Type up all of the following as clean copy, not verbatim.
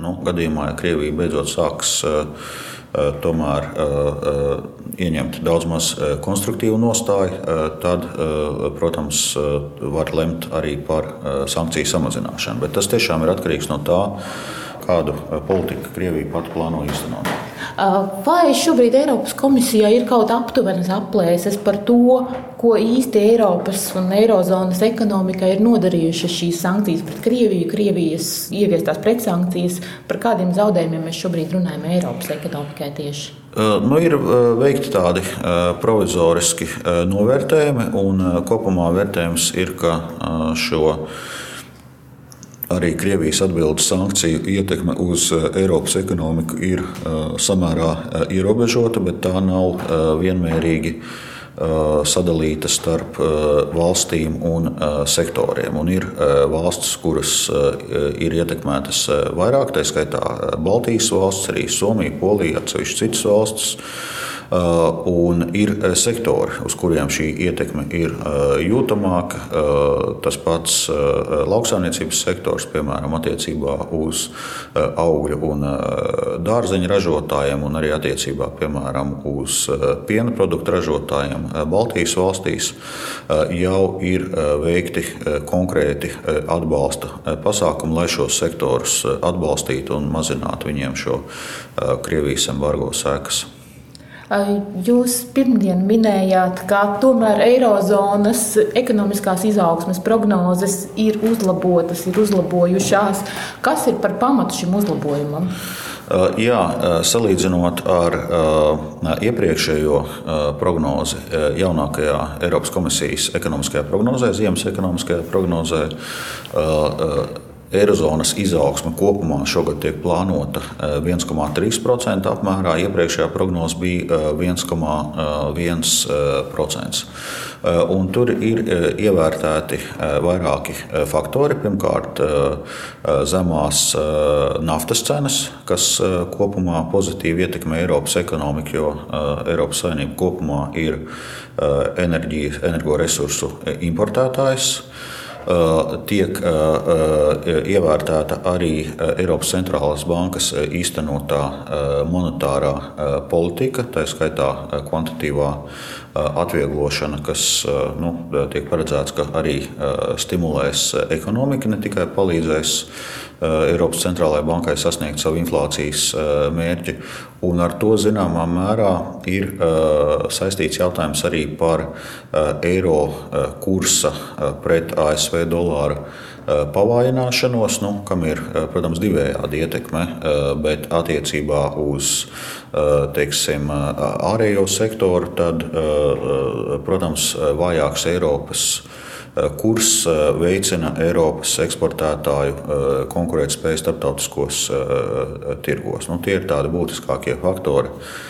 Gadījumā, ja Krievija beidzot sāks tomēr ieņemt daudz maz konstruktīvu nostāju, tad, protams, var lemt arī par sankciju samazināšanu. Bet tas tiešām ir atkarīgs no tā, kādu politiku Krievija pati plāno īstenot. Vai šobrīd Eiropas komisijā ir kaut aptuvenas aplēses par to, ko īsti Eiropas un Eirozonas ekonomikai ir nodarījušas šīs sankcijas pret Krieviju, Krievijas ieviestās pretsankcijas, par kādiem zaudējumiem mēs šobrīd runājam Eiropas ekonomikai tieši? Ir veikti tādi provizoriski novērtējumi, un kopumā vērtējums ir, ka šo arī Krievijas atbildes sankciju ietekme uz Eiropas ekonomiku ir samērā ierobežota, bet tā nav vienmērīgi sadalīta starp valstīm un sektoriem. Un ir valstis, kuras ir ietekmētas vairāk, tā skaitā Baltijas valsts, arī Somija, Polija, atsevišķi citas valstis. Un ir sektori, uz kuriem šī ietekme ir jūtamāka. Tas pats lauksaimniecības sektors, piemēram, attiecībā uz augļu un dārzeņu ražotājiem, un arī attiecībā, piemēram, uz piena produktu ražotājiem Baltijas valstīs jau ir veikti konkrēti atbalsta pasākumi, lai šos sektorus atbalstītu un mazinātu viņiem šo Krievijas embargo sekas. Jūs pirmdien minējāt, ka tomēr Eirozonas ekonomiskās izaugsmes prognozes ir uzlabotas, ir uzlabojušās. Kas ir par pamatu šim uzlabojumam? Jā, salīdzinot ar iepriekšējo prognozi, jaunākajā Eiropas komisijas ekonomiskajā prognozē, ziemas ekonomiskajā prognozē, Eirozonas izaugsme kopumā šogad tiek plānota 1,3% apmērā, iepriekšējā prognoze bija 1,1%. Un tur ir ievērtēti vairāki faktori. Pirmkārt, zemās naftas cenas, kas kopumā pozitīvi ietekmē Eiropas ekonomiku, jo Eiropas Savienība kopumā ir energoresursu importētājs. Tiek ievērtēta arī Eiropas centrālās bankas īstenotā monetārā politika, tā skaitā kvantitīvā atvieglošana, kas tiek paredzēts, ka arī stimulēs ekonomiku, ne tikai palīdzēs Eiropas centrālajai bankai sasniegt savu inflācijas mērķi. Un ar to zināmā mērā ir saistīts jautājums arī par eiro kursa pret ASV dolāra pavājināšanos, kam ir, protams, divējādi ietekme, bet attiecībā uz, teiksim, ārējo sektoru, tad, protams, vājāks Eiropas kurs veicina Eiropas eksportētāju konkurētspēju starptautiskos tirgos. Tie ir tādi būtiskākie faktori,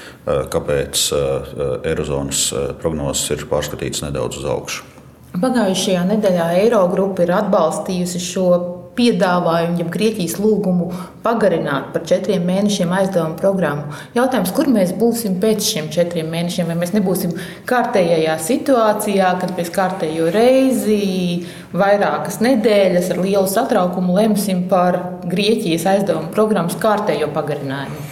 kāpēc Eirozonas prognozes ir pārskatītas nedaudz uz augšu. Pagājušajā nedēļā Eirogrupa ir atbalstījusi šo piedāvājumu, ja Grieķijas lūgumu pagarināt par 4 mēnešiem aizdevumu programmu. Jautājums, kur mēs būsim pēc šiem 4 mēnešiem? Vai mēs nebūsim kārtējā situācijā, kad pēc kārtējo reizi vairākas nedēļas ar lielu satraukumu lemsim par Grieķijas aizdevumu programmas kārtējo pagarinājumu?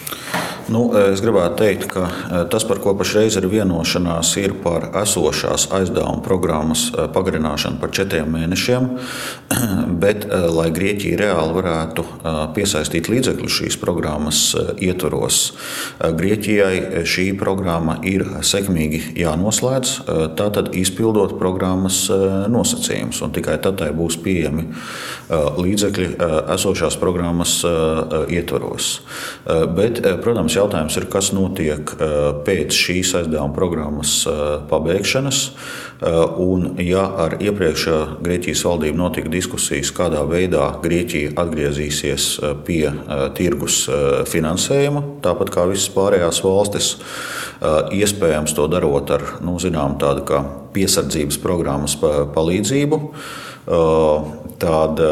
Es gribētu teikt, ka tas, par ko pašreiz ir vienošanās, ir par esošās aizdevuma programmas pagarināšanu par 4 mēnešiem, bet, lai Grieķija reāli varētu piesaistīt līdzekļus šīs programmas ietvaros, Grieķijai šī programma ir sekmīgi jānoslēdz, tātad izpildot programmas nosacījumus, un tikai tad tai būs pieejami līdzekļi esošās programmas ietvaros. Bet, protams, jautājums ir, kas notiek pēc šīs aizdevuma programmas pabeigšanas. Un, ja ar iepriekšējā Grieķijas valdību notika diskusijas, kādā veidā Grieķija atgriezīsies pie tirgus finansējuma, tāpat kā visas pārējās valstis, iespējams to darot ar, tādu kā piesardzības programmas palīdzību, tad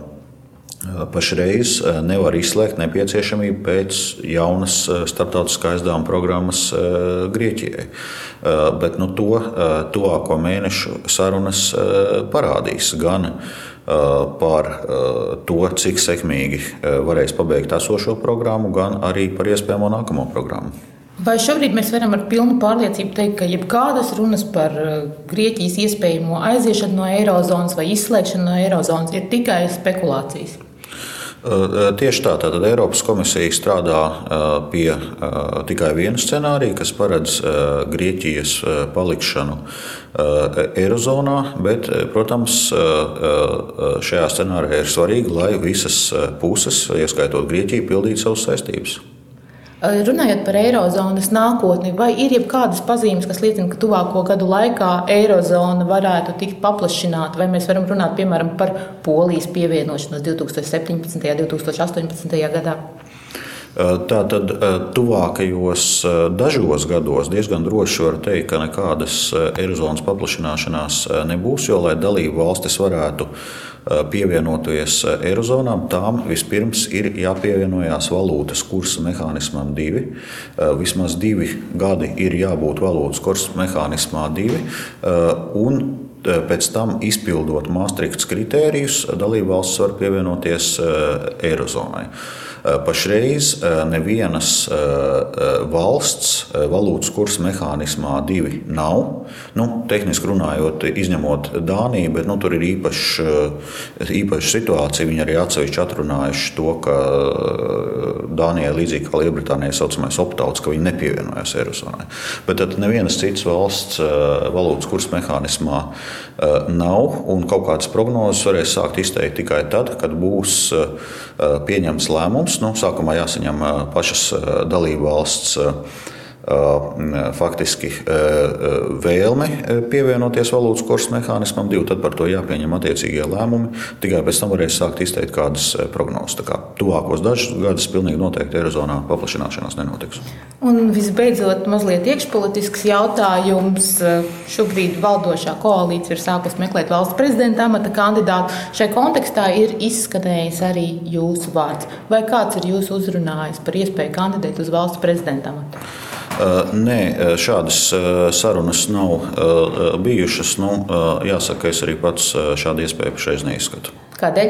pašreiz nevar izslēgt nepieciešamību pēc jaunas starptautiskā aizdevuma programmas Grieķijai. Bet to tuvāko mēnešu sarunas parādīs gan par to, cik sekmīgi varēs pabeigt esošo programmu, gan arī par iespējamo nākamo programmu. Vai šobrīd mēs varam ar pilnu pārliecību teikt, ka jebkādas runas par Grieķijas iespējamo aiziešanu no eirozonas vai izslēgšanu no eirozonas ir tikai spekulācijas? Tieši tā, tātad Eiropas komisija strādā pie tikai viena scenārija, kas paredz Grieķijas palikšanu eirozonā, bet, protams, šajā scenārijā ir svarīgi, lai visas puses, ieskaitot Grieķiju, pildītu savas saistības. Runājot par eirozonas nākotni, vai ir jebkādas pazīmes, kas liecina, ka tuvāko gadu laikā eirozona varētu tikt paplašināta, vai mēs varam runāt, piemēram, par Polijas pievienošanos 2017. un 2018. gadā? Tātad tuvākajos dažos gados diezgan droši var teikt, ka nekādas eirozonas paplašināšanās nebūs, jo, lai dalību valstis varētu pievienoties eirozonām, tām vispirms ir jāpievienojās valūtas kursa mehānismam 2. Vismaz 2 gadi ir jābūt valūtas kursa mehānismā 2. Un pēc tam, izpildot Maastrichtas kritērijus, dalību valstis var pievienoties eirozonai. Pašreiz nevienas valsts valūtas kursa mehānismā 2 nav. Tehniski runājot, izņemot Dāniju, bet tur ir īpaša situācija. Viņi arī atsevišķi atrunājuši to, ka Dānijai līdzīgi kā Lielbritānijai saucamais opt-outs, ka viņi nepievienojas eirozonai. Bet tad nevienas citas valsts valūtas kursa mehānismā nav, un kaut kādas prognozes varēs sākt izteikt tikai tad, kad būs pieņemts lēmums. Sākumā jāsaņem pašas dalību valsts faktiski vēlme pievienoties valūtas kursa mehānismam 2, tad par to jāpieņem attiecīgie lēmumi. Tikai pēc tam varēs sākt izteikt kādas prognozes. Tā kā tuvākos dažus gadus pilnīgi noteikti eirozonā paplašināšanās nenotiks. Un visbeidzot, mazliet iekšpolitisks jautājums. Šobrīd valdošā koalīcija ir sākusi meklēt valsts prezidenta amata kandidātu. Šai kontekstā ir izskanējis arī jūsu vārds. Vai kāds ir jūs uzrunājis par iespēju kandidēt uz valsts prezidenta amatu? Nē, šādas sarunas nav bijušas. Jāsaka, es arī pats šādu iespēju pašreiz neizskatu. Kādēļ?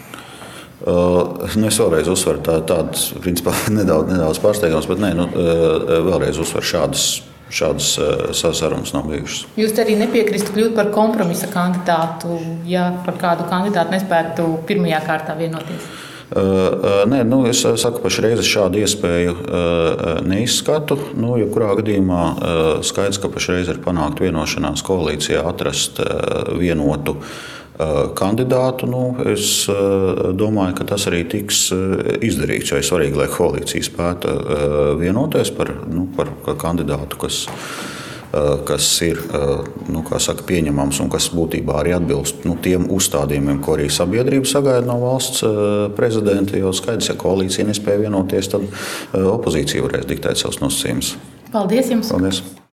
Es vēlreiz uzsveru tādas, principā, nedaudz pārsteigums, bet vēlreiz uzsveru šādas sarunas nav bijušas. Jūs arī nepiekristu kļūt par kompromisa kandidātu, ja par kādu kandidātu nespētu pirmajā kārtā vienoties? Nē, es saku, pašreiz šādu iespēju neizskatu. Jebkurā gadījumā skaidrs, ka pašreiz ir panākt vienošanās koalīcijā atrast vienotu kandidātu. Es domāju, ka tas arī tiks izdarīts, jo ir svarīgi, lai koalīcija spētu vienoties par kandidātu, kas ir pieņemams un kas būtībā arī atbilst tiem uzstādījumiem, ko arī sabiedrība sagaida no valsts prezidenta. Jo skaidrs, ja koalīcija nespēja vienoties, tad opozīcija varēs diktēt savus nosacījumus. Paldies jums! Paldies.